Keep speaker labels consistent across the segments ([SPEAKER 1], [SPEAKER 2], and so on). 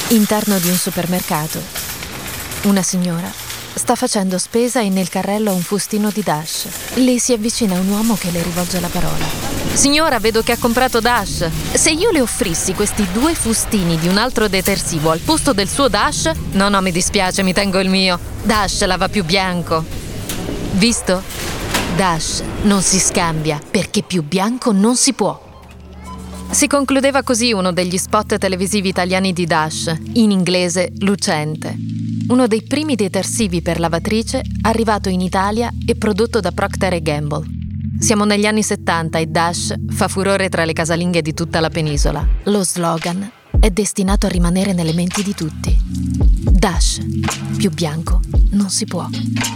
[SPEAKER 1] Interno di un supermercato. Una signora sta facendo spesa e nel carrello ha un fustino di Dash. Le si avvicina un uomo che le rivolge la parola. Signora, vedo che ha comprato Dash. Se io le offrissi questi 2 fustini di un altro detersivo al posto del suo Dash? No, mi dispiace, mi tengo il mio. Dash lava più bianco. Visto? Dash non si scambia perché più bianco non si può. Si concludeva così uno degli spot televisivi italiani di Dash, in inglese lucente. Uno dei primi detersivi per lavatrice arrivato in Italia e prodotto da Procter & Gamble. Siamo negli anni 70 e Dash fa furore tra le casalinghe di tutta la penisola. Lo slogan è destinato a rimanere nelle menti di tutti. Dash, più bianco non si può.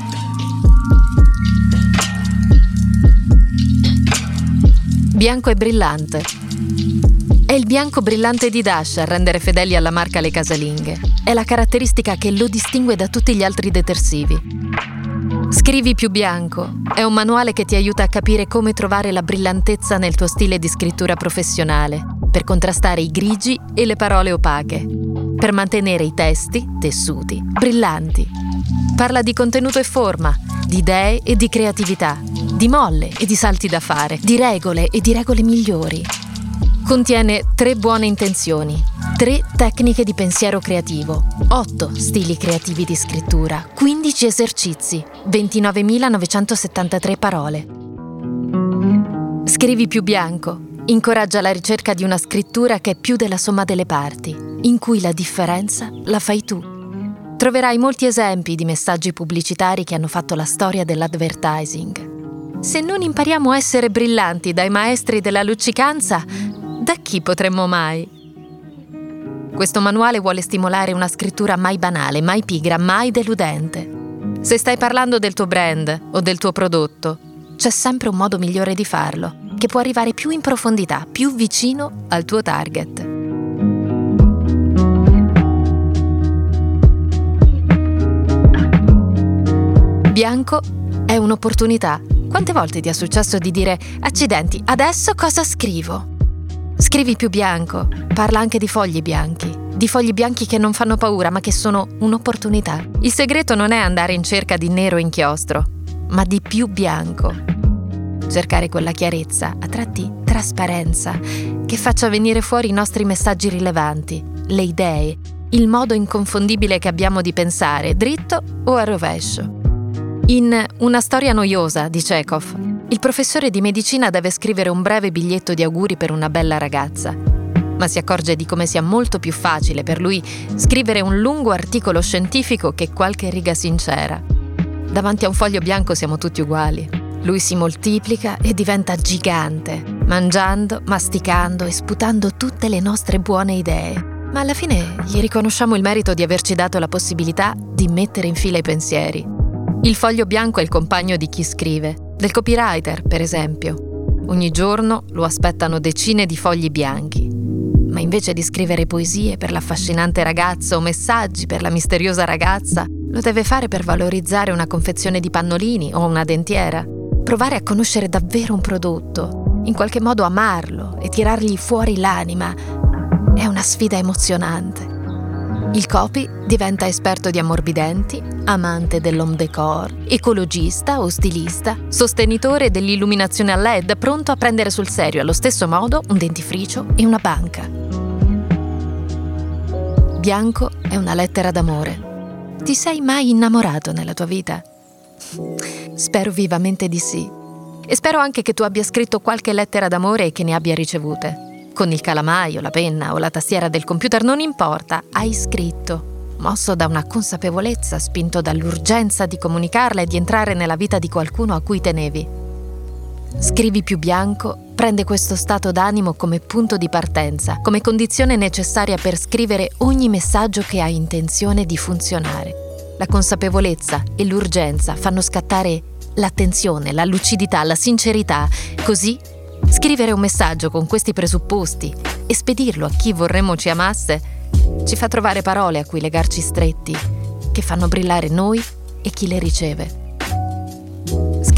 [SPEAKER 1] Bianco e brillante. È il bianco brillante di Dash a rendere fedeli alla marca le casalinghe. È la caratteristica che lo distingue da tutti gli altri detersivi. Scrivi più bianco è un manuale che ti aiuta a capire come trovare la brillantezza nel tuo stile di scrittura professionale, per contrastare i grigi e le parole opache, per mantenere i testi, tessuti, brillanti. Parla di contenuto e forma, di idee e di creatività, di molle e di salti da fare, di regole e di regole migliori. Contiene 3 buone intenzioni, 3 tecniche di pensiero creativo, 8 stili creativi di scrittura, 15 esercizi, 29.973 parole. Scrivi più bianco incoraggia la ricerca di una scrittura che è più della somma delle parti, in cui la differenza la fai tu. Troverai molti esempi di messaggi pubblicitari che hanno fatto la storia dell'advertising. Se non impariamo a essere brillanti dai maestri della luccicanza, da chi potremmo mai? Questo manuale vuole stimolare una scrittura mai banale, mai pigra, mai deludente. Se stai parlando del tuo brand o del tuo prodotto, c'è sempre un modo migliore di farlo, che può arrivare più in profondità, più vicino al tuo target. Bianco è un'opportunità. Quante volte ti è successo di dire «Accidenti, adesso cosa scrivo?» Scrivi più bianco. Parla anche di fogli bianchi che non fanno paura ma che sono un'opportunità. Il segreto non è andare in cerca di nero inchiostro, ma di più bianco. Cercare quella chiarezza, a tratti trasparenza, che faccia venire fuori i nostri messaggi rilevanti, le idee, il modo inconfondibile che abbiamo di pensare, dritto o a rovescio. In Una storia noiosa di Chekhov, il professore di medicina deve scrivere un breve biglietto di auguri per una bella ragazza, ma si accorge di come sia molto più facile per lui scrivere un lungo articolo scientifico che qualche riga sincera. Davanti a un foglio bianco siamo tutti uguali. Lui si moltiplica e diventa gigante, mangiando, masticando e sputando tutte le nostre buone idee. Ma alla fine gli riconosciamo il merito di averci dato la possibilità di mettere in fila i pensieri. Il foglio bianco è il compagno di chi scrive, del copywriter, per esempio. Ogni giorno lo aspettano decine di fogli bianchi. Ma invece di scrivere poesie per l'affascinante ragazza o messaggi per la misteriosa ragazza, lo deve fare per valorizzare una confezione di pannolini o una dentiera. Provare a conoscere davvero un prodotto, in qualche modo amarlo e tirargli fuori l'anima, è una sfida emozionante. Il copy diventa esperto di ammorbidenti, amante dell'home decor, ecologista o stilista, sostenitore dell'illuminazione a LED, pronto a prendere sul serio allo stesso modo un dentifricio e una banca. Bianco è una lettera d'amore. Ti sei mai innamorato nella tua vita? Spero vivamente di sì. E spero anche che tu abbia scritto qualche lettera d'amore e che ne abbia ricevute. Con il calamaio, la penna o la tastiera del computer, non importa, hai scritto, mosso da una consapevolezza, spinto dall'urgenza di comunicarla e di entrare nella vita di qualcuno a cui tenevi. Scrivi più bianco prende questo stato d'animo come punto di partenza, come condizione necessaria per scrivere ogni messaggio che ha intenzione di funzionare. La consapevolezza e l'urgenza fanno scattare l'attenzione, la lucidità, la sincerità, così scrivere un messaggio con questi presupposti e spedirlo a chi vorremmo ci amasse ci fa trovare parole a cui legarci stretti, che fanno brillare noi e chi le riceve.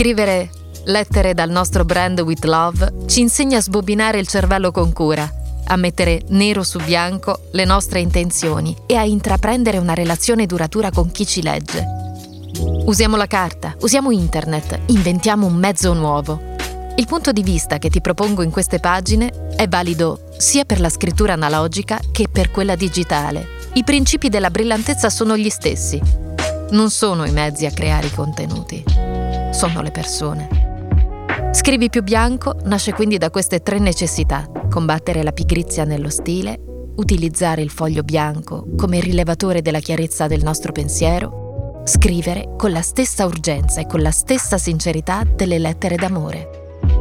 [SPEAKER 1] Scrivere lettere dal nostro brand with love ci insegna a sbobinare il cervello con cura, a mettere nero su bianco le nostre intenzioni e a intraprendere una relazione duratura con chi ci legge. Usiamo la carta, usiamo internet, inventiamo un mezzo nuovo. Il punto di vista che ti propongo in queste pagine è valido sia per la scrittura analogica che per quella digitale. I principi della brillantezza sono gli stessi. Non sono i mezzi a creare i contenuti, sono le persone. Scrivi più bianco nasce quindi da queste 3 necessità: combattere la pigrizia nello stile, utilizzare il foglio bianco come rilevatore della chiarezza del nostro pensiero, scrivere con la stessa urgenza e con la stessa sincerità delle lettere d'amore.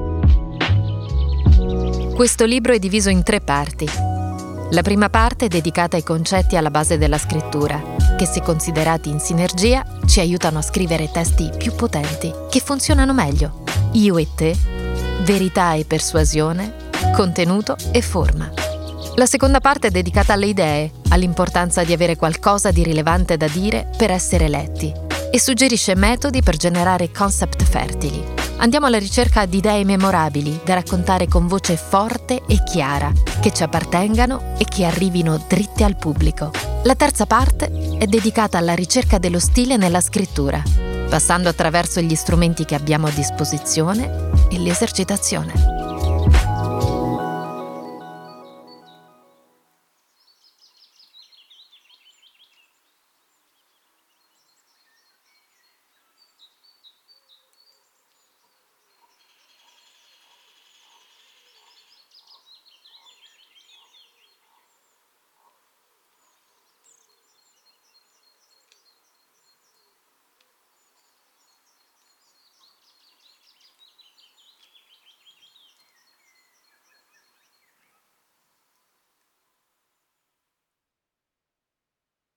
[SPEAKER 1] Questo libro è diviso in 3 parti. La prima parte è dedicata ai concetti alla base della scrittura, che se considerati in sinergia ci aiutano a scrivere testi più potenti, che funzionano meglio. Io e te, verità e persuasione, contenuto e forma. La seconda parte è dedicata alle idee, all'importanza di avere qualcosa di rilevante da dire per essere letti, e suggerisce metodi per generare concept fertili. Andiamo alla ricerca di idee memorabili da raccontare con voce forte e chiara, che ci appartengano e che arrivino dritte al pubblico. La terza parte è dedicata alla ricerca dello stile nella scrittura, passando attraverso gli strumenti che abbiamo a disposizione e l'esercitazione.